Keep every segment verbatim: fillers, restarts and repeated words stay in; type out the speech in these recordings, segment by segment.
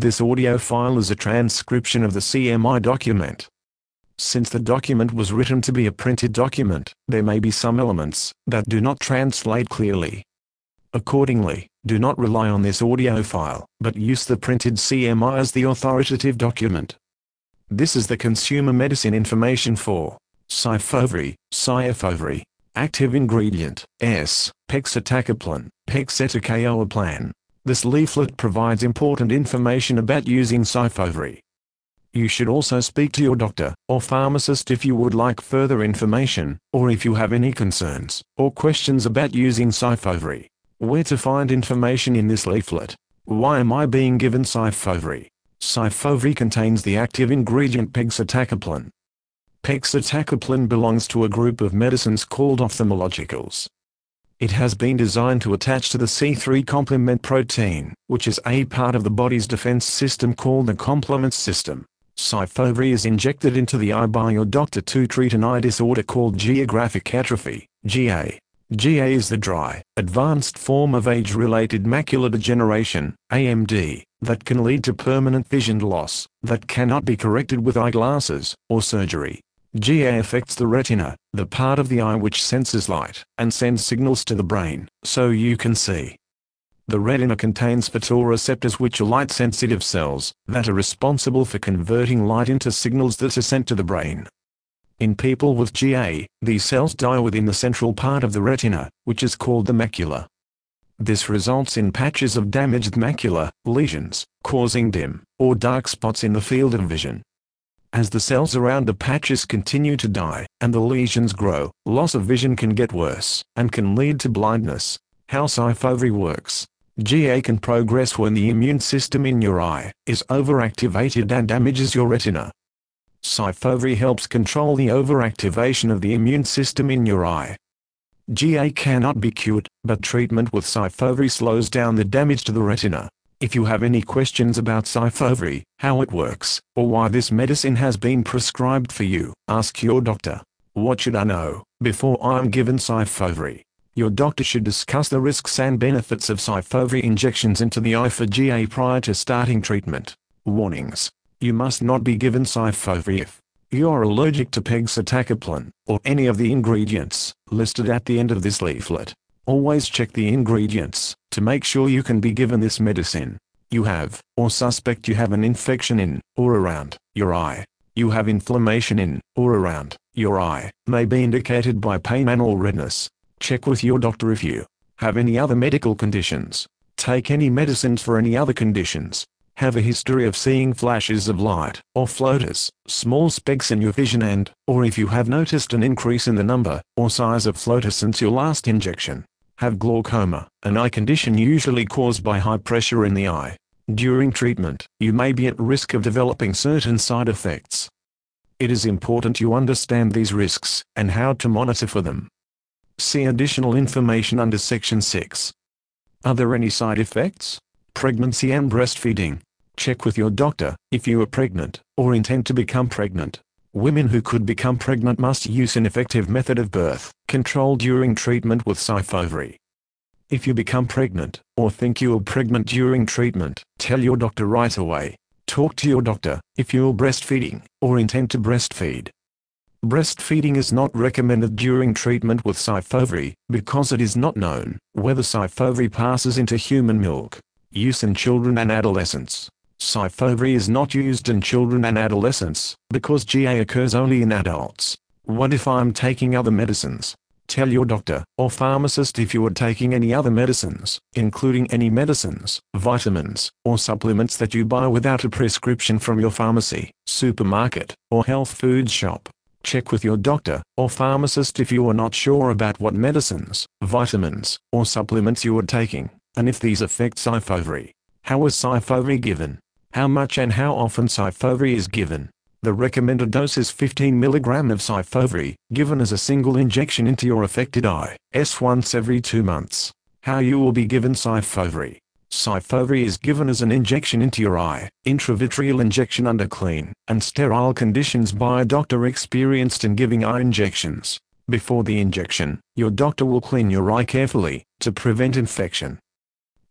This audio file is a transcription of the C M I document. Since the document was written to be a printed document, there may be some elements that do not translate clearly. Accordingly, do not rely on this audio file, but use the printed C M I as the authoritative document. This is the consumer medicine information for Syfovre, Syfovre. Active ingredient, S, pegcetacoplan, pegcetacoplan. This leaflet provides important information about using Syfovre. You should also speak to your doctor or pharmacist if you would like further information, or if you have any concerns or questions about using Syfovre. Where to find information in this leaflet? Why am I being given Syfovre? Syfovre contains the active ingredient pegcetacoplan. Pegcetacoplan belongs to a group of medicines called ophthalmologicals. It has been designed to attach to the C three complement protein, which is a part of the body's defense system called the complement system. Syfovre is injected into the eye by your doctor to treat an eye disorder called geographic atrophy, G A. G A is the dry, advanced form of age-related macular degeneration, A M D, that can lead to permanent vision loss, that cannot be corrected with eyeglasses or surgery. G A affects the retina, the part of the eye which senses light and sends signals to the brain, so you can see. The retina contains photoreceptors, which are light-sensitive cells that are responsible for converting light into signals that are sent to the brain. In people with G A, these cells die within the central part of the retina, which is called the macula. This results in patches of damaged macula, lesions, causing dim or dark spots in the field of vision. As the cells around the patches continue to die, and the lesions grow, loss of vision can get worse, and can lead to blindness. How Syfovre works. G A can progress when the immune system in your eye is overactivated and damages your retina. Syfovre helps control the overactivation of the immune system in your eye. G A cannot be cured, but treatment with Syfovre slows down the damage to the retina. If you have any questions about Syfovre, how it works, or why this medicine has been prescribed for you, ask your doctor. What should I know before I am given Syfovre? Your doctor should discuss the risks and benefits of Syfovre injections into the eye for G A prior to starting treatment. Warnings. You must not be given Syfovre if you are allergic to pegcetacoplan or any of the ingredients listed at the end of this leaflet. Always check the ingredients to make sure you can be given this medicine. You have, or suspect you have an infection in, or around, your eye. You have inflammation in, or around, your eye, may be indicated by pain and/or redness. Check with your doctor if you have any other medical conditions. Take any medicines for any other conditions. Have a history of seeing flashes of light, or floaters, small specks in your vision, and, or if you have noticed an increase in the number, or size of floaters since your last injection. Have glaucoma, an eye condition usually caused by high pressure in the eye. During treatment, you may be at risk of developing certain side effects. It is important you understand these risks, and how to monitor for them. See additional information under Section six. Are there any side effects? Pregnancy and breastfeeding. Check with your doctor if you are pregnant, or intend to become pregnant. Women who could become pregnant must use an effective method of birth control during treatment with Syfovre. If you become pregnant, or think you are pregnant during treatment, tell your doctor right away. Talk to your doctor if you are breastfeeding, or intend to breastfeed. Breastfeeding is not recommended during treatment with Syfovre, because it is not known whether Syfovre passes into human milk. Use in children and adolescents. Syfovre is not used in children and adolescents, because G A occurs only in adults. What if I am taking other medicines? Tell your doctor or pharmacist if you are taking any other medicines, including any medicines, vitamins, or supplements that you buy without a prescription from your pharmacy, supermarket, or health food shop. Check with your doctor or pharmacist if you are not sure about what medicines, vitamins, or supplements you are taking, and if these affect Syfovre. How is Syfovre given? How much and how often Syfovre is given? The recommended dose is fifteen milligrams of Syfovre, given as a single injection into your affected eye, s once every two months. How you will be given Syfovre. Syfovre is given as an injection into your eye, intravitreal injection under clean and sterile conditions by a doctor experienced in giving eye injections. Before the injection, your doctor will clean your eye carefully to prevent infection.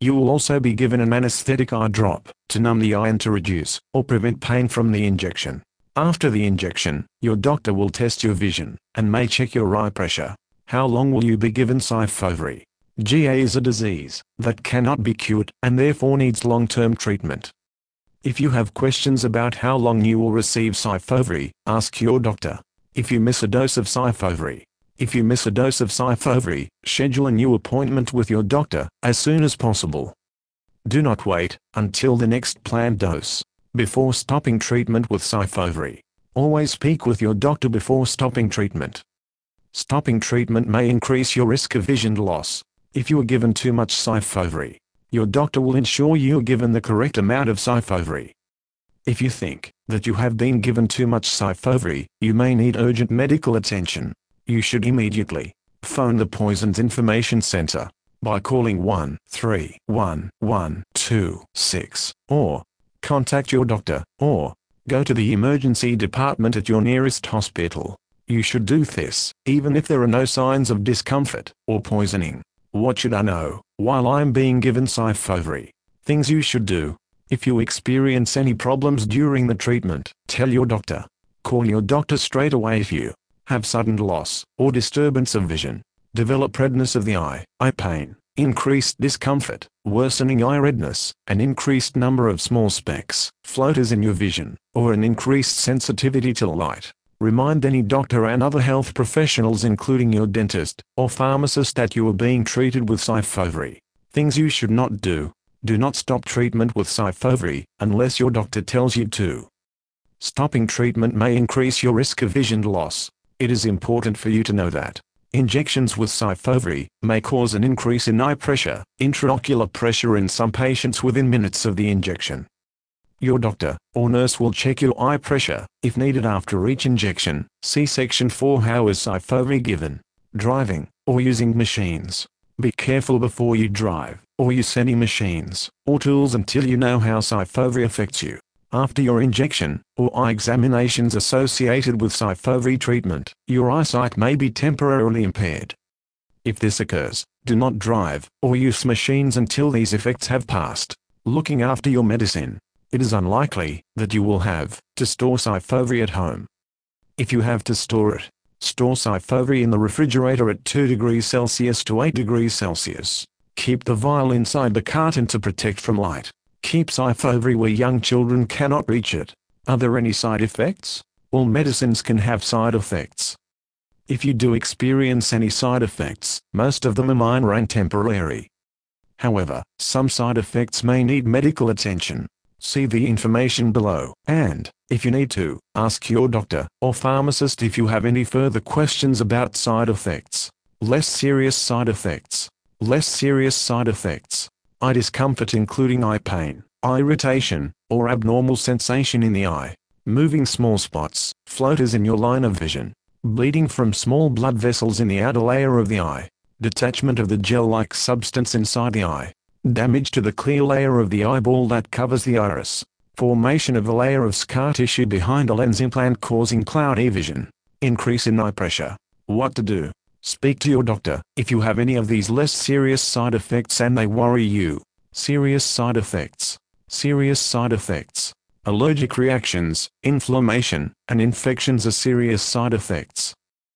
You will also be given an anesthetic eye drop, to numb the eye and to reduce, or prevent pain from the injection. After the injection, your doctor will test your vision, and may check your eye pressure. How long will you be given Syfovre? G A is a disease that cannot be cured, and therefore needs long-term treatment. If you have questions about how long you will receive Syfovre, ask your doctor. If you miss a dose of Syfovre, If you miss a dose of Syfovre, schedule a new appointment with your doctor as soon as possible. Do not wait until the next planned dose before stopping treatment with Syfovre. Always speak with your doctor before stopping treatment. Stopping treatment may increase your risk of vision loss. If you are given too much Syfovre, your doctor will ensure you are given the correct amount of Syfovre. If you think that you have been given too much Syfovre, you may need urgent medical attention. You should immediately phone the Poisons Information Center by calling one three one one two six, or contact your doctor, or go to the emergency department at your nearest hospital. You should do this even if there are no signs of discomfort or poisoning. What should I know while I'm being given Syfovre? Things you should do. If you experience any problems during the treatment, tell your doctor. Call your doctor straight away if you have sudden loss or disturbance of vision, develop redness of the eye, eye pain, increased discomfort, worsening eye redness, an increased number of small specks, floaters in your vision, or an increased sensitivity to light. Remind any doctor and other health professionals, including your dentist or pharmacist, that you are being treated with Syfovre. Things you should not do. Do not stop treatment with Syfovre unless your doctor tells you to. Stopping treatment may increase your risk of vision loss. It is important for you to know that injections with Syfovre may cause an increase in eye pressure, intraocular pressure in some patients within minutes of the injection. Your doctor or nurse will check your eye pressure, if needed, after each injection. See Section four. How is Syfovre given? Driving or using machines. Be careful before you drive or use any machines or tools until you know how Syfovre affects you. After your injection or eye examinations associated with Syfovre treatment, your eyesight may be temporarily impaired. If this occurs, do not drive or use machines until these effects have passed. Looking after your medicine. It is unlikely that you will have to store Syfovre at home. If you have to store it, store Syfovre in the refrigerator at two degrees Celsius to eight degrees Celsius. Keep the vial inside the carton to protect from light. Keep Syfovre where young children cannot reach it. Are there any side effects? All medicines can have side effects. If you do experience any side effects, most of them are minor and temporary. However, some side effects may need medical attention. See the information below, and, if you need to, ask your doctor or pharmacist if you have any further questions about side effects. Less serious side effects. Less serious side effects. Eye discomfort, including eye pain, eye irritation, or abnormal sensation in the eye. Moving small spots, floaters in your line of vision. Bleeding from small blood vessels in the outer layer of the eye. Detachment of the gel-like substance inside the eye. Damage to the clear layer of the eyeball that covers the iris. Formation of a layer of scar tissue behind a lens implant causing cloudy vision. Increase in eye pressure. What to do? Speak to your doctor if you have any of these less serious side effects and they worry you. Serious side effects. Serious side effects. Allergic reactions, inflammation, and infections are serious side effects.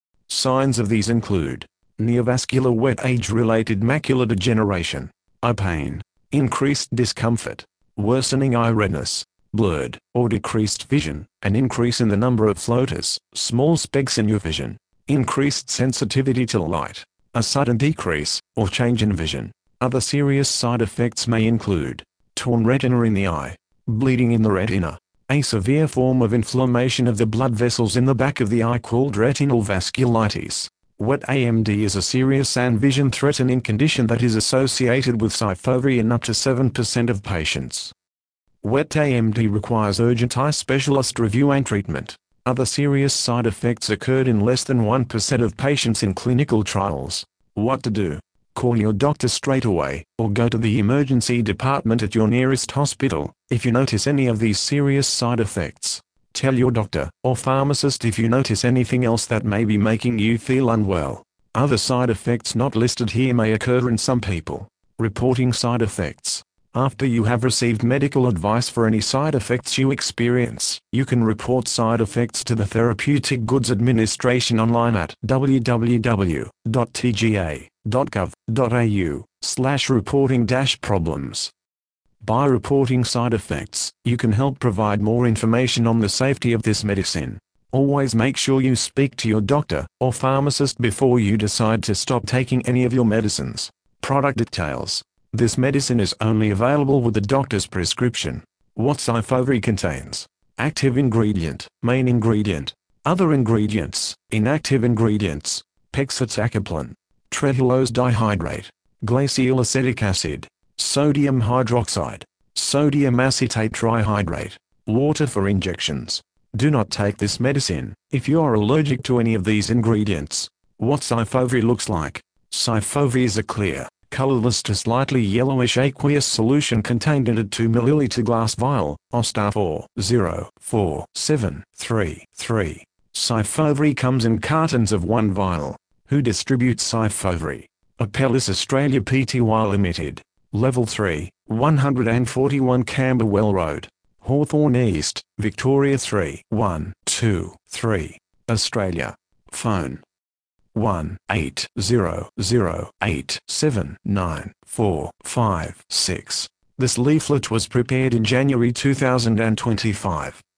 Signs of these include neovascular wet age-related macular degeneration, eye pain, increased discomfort, worsening eye redness, blurred or decreased vision, an increase in the number of floaters, small specks in your vision, increased sensitivity to light, a sudden decrease or change in vision. Other serious side effects may include torn retina in the eye, bleeding in the retina, a severe form of inflammation of the blood vessels in the back of the eye called retinal vasculitis. Wet A M D is a serious and vision-threatening condition that is associated with Syfovre in up to seven percent of patients. Wet A M D requires urgent eye specialist review and treatment. Other serious side effects occurred in less than one percent of patients in clinical trials. What to do? Call your doctor straight away, or go to the emergency department at your nearest hospital if you notice any of these serious side effects. Tell your doctor or pharmacist if you notice anything else that may be making you feel unwell. Other side effects not listed here may occur in some people. Reporting side effects. After you have received medical advice for any side effects you experience, you can report side effects to the Therapeutic Goods Administration online at w w w dot t g a dot gov dot a u slash reporting dash problems. By reporting side effects, you can help provide more information on the safety of this medicine. Always make sure you speak to your doctor or pharmacist before you decide to stop taking any of your medicines. Product details. This medicine is only available with the doctor's prescription. What SYFOVRE contains. Active ingredient, main ingredient. Other ingredients, inactive ingredients. Pegcetacoplan. Trehalose dihydrate. Glacial acetic acid. Sodium hydroxide. Sodium acetate trihydrate. Water for injections. Do not take this medicine if you are allergic to any of these ingredients. What SYFOVRE looks like. SYFOVRE is a clear, colorless to slightly yellowish aqueous solution contained in a two milliliter glass vial, O S T A four zero four seven three three. SYFOVRE comes in cartons of one vial. Who distributes SYFOVRE? Apellis Australia Pty Limited. Level three, one forty-one Camberwell Road, Hawthorne East, Victoria three one two three, Australia. Phone one eight zero zero eight seven nine four five six. This leaflet was prepared in January two thousand twenty-five.